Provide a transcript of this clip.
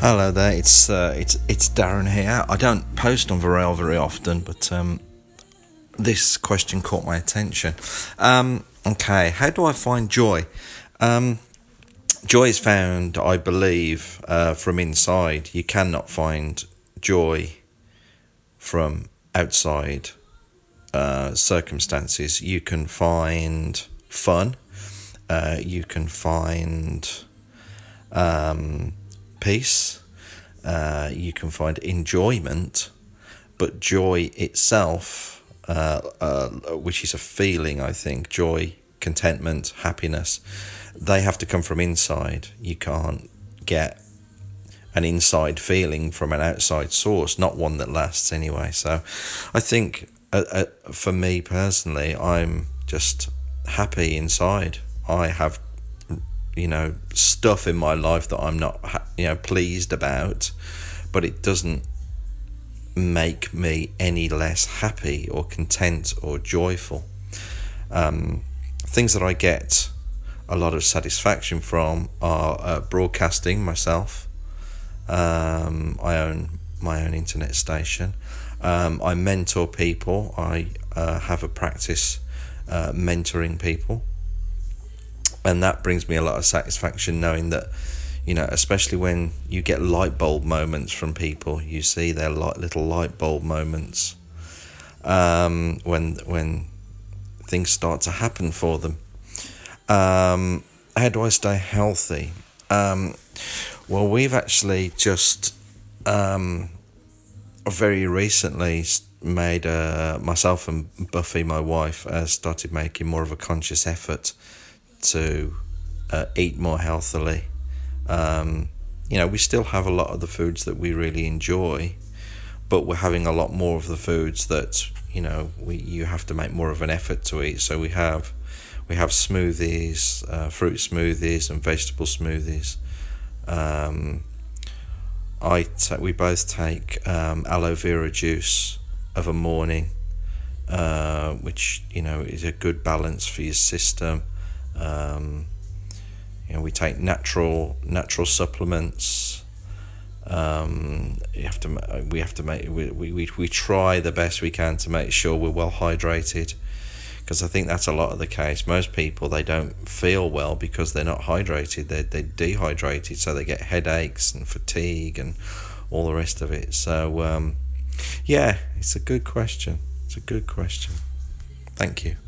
Hello there, it's Darren here. I don't post on Varel very often, but this question caught my attention. Okay, how do I find joy? Joy is found, I believe, from inside. You cannot find joy from outside circumstances. You can find fun. You can find peace. You can find enjoyment, but joy itself, which is a feeling, I think, joy, contentment, happiness, they have to come from inside. You can't get an inside feeling from an outside source, not one that lasts anyway. So I think for me personally, I'm just happy inside. I have stuff in my life that I'm not pleased about, but it doesn't make me any less happy or content or joyful. Things that I get a lot of satisfaction from are broadcasting myself. I own my own internet station. I mentor people. I have a practice mentoring people. And that brings me a lot of satisfaction knowing that, especially when you get light bulb moments from people, you see their little light bulb moments when things start to happen for them. How do I stay healthy? Well, we've actually just very recently made myself and Buffy, my wife, started making more of a conscious effort to eat more healthily. We still have a lot of the foods that we really enjoy, but we're having a lot more of the foods that you have to make more of an effort to eat. So we have smoothies, fruit smoothies and vegetable smoothies. We both take aloe vera juice of a morning, which is a good balance for your system. We take natural supplements. We try the best we can to make sure we're well hydrated, because I think that's a lot of the case. Most people, they don't feel well because they're not hydrated. They're dehydrated, so they get headaches and fatigue and all the rest of it. So it's a good question. Thank you.